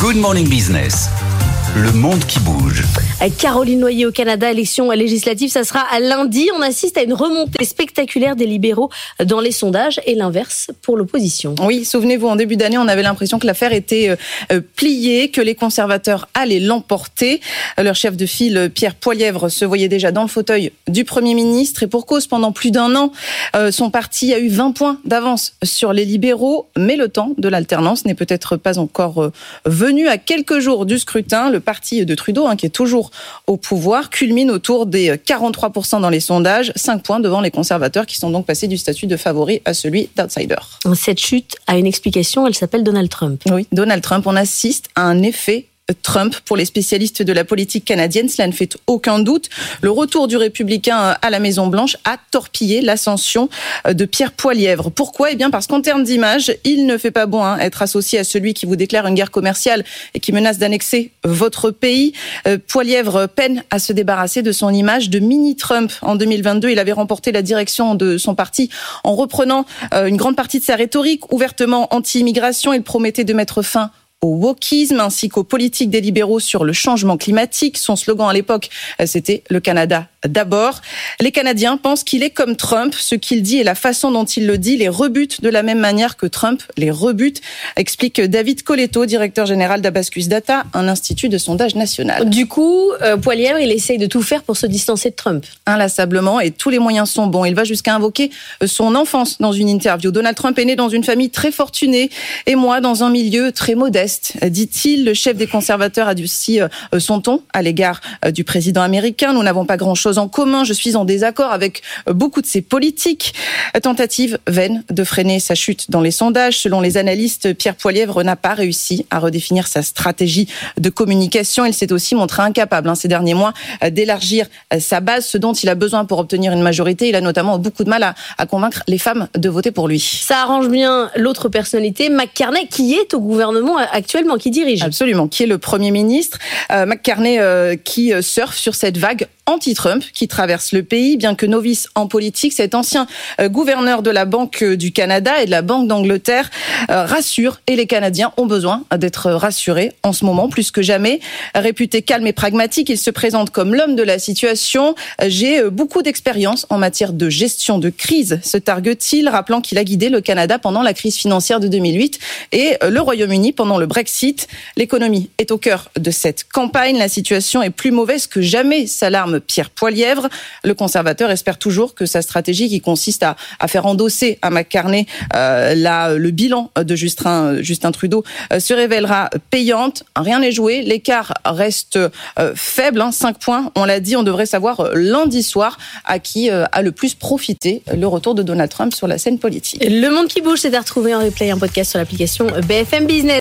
Good Morning Business. Le monde qui bouge. Caroline Noyer au Canada, élection législative, ça sera à lundi. On assiste à une remontée spectaculaire des libéraux dans les sondages et l'inverse pour l'opposition. Oui, souvenez-vous, en début d'année, on avait l'impression que l'affaire était pliée, que les conservateurs allaient l'emporter. Leur chef de file, Pierre Poilievre, se voyait déjà dans le fauteuil du Premier ministre. Et pour cause, pendant plus d'un an, son parti a eu 20 points d'avance sur les libéraux. Mais le temps de l'alternance n'est peut-être pas encore venu. À quelques jours du scrutin, le parti de Trudeau, qui est toujours au pouvoir, culmine autour des 43% dans les sondages, 5 points devant les conservateurs qui sont donc passés du statut de favori à celui d'outsider. Cette chute a une explication, elle s'appelle Donald Trump. Oui, Donald Trump, on assiste à un effet Trump pour les spécialistes de la politique canadienne, cela ne fait aucun doute. Le retour du républicain à la Maison-Blanche a torpillé l'ascension de Pierre Poilievre. Pourquoi ? Eh bien parce qu'en termes d'image, il ne fait pas bon être associé à celui qui vous déclare une guerre commerciale et qui menace d'annexer votre pays. Poilievre peine à se débarrasser de son image de mini-Trump. En 2022, il avait remporté la direction de son parti en reprenant une grande partie de sa rhétorique ouvertement anti-immigration. Il promettait de mettre fin au wokisme ainsi qu'aux politiques des libéraux sur le changement climatique. Son slogan à l'époque, c'était « Le Canada d'abord ». Les Canadiens pensent qu'il est comme Trump. Ce qu'il dit et la façon dont il le dit les rebute de la même manière que Trump les rebute, explique David Coletto, directeur général d'Abacus Data, un institut de sondage national. Du coup, Poilievre, il essaye de tout faire pour se distancer de Trump. Inlassablement, et tous les moyens sont bons. Il va jusqu'à invoquer son enfance dans une interview. Donald Trump est né dans une famille très fortunée et moi dans un milieu très modeste, dit-il. Le chef des conservateurs a durci son ton à l'égard du président américain. Nous n'avons pas grand-chose en commun. Je suis en désaccord avec beaucoup de ses politiques. Tentative vaine de freiner sa chute dans les sondages. Selon les analystes, Pierre Poilievre n'a pas réussi à redéfinir sa stratégie de communication. Il s'est aussi montré incapable ces derniers mois d'élargir sa base, ce dont il a besoin pour obtenir une majorité. Il a notamment beaucoup de mal à convaincre les femmes de voter pour lui. Ça arrange bien l'autre personnalité, McCartney, qui est au gouvernement actuellement, qui dirige. Absolument, qui est le Premier ministre. McCartney qui surfe sur cette vague anti-Trump qui traverse le pays. Bien que novice en politique, cet ancien gouverneur de la Banque du Canada et de la Banque d'Angleterre rassure, et les Canadiens ont besoin d'être rassurés en ce moment plus que jamais. Réputé calme et pragmatique, il se présente comme l'homme de la situation. J'ai beaucoup d'expérience en matière de gestion de crise, se targue-t-il, rappelant qu'il a guidé le Canada pendant la crise financière de 2008 et le Royaume-Uni pendant le Brexit. L'économie est au cœur de cette campagne. La situation est plus mauvaise que jamais, s'alarme Pierre Poilievre. Le conservateur espère toujours que sa stratégie qui consiste à faire endosser à McCartney le bilan de Justin Trudeau se révélera payante. Rien n'est joué, l'écart reste faible, 5 points. On l'a dit, on devrait savoir lundi soir à qui a le plus profité le retour de Donald Trump sur la scène politique. Le monde qui bouge, c'est à retrouver en replay, en podcast sur l'application BFM Business.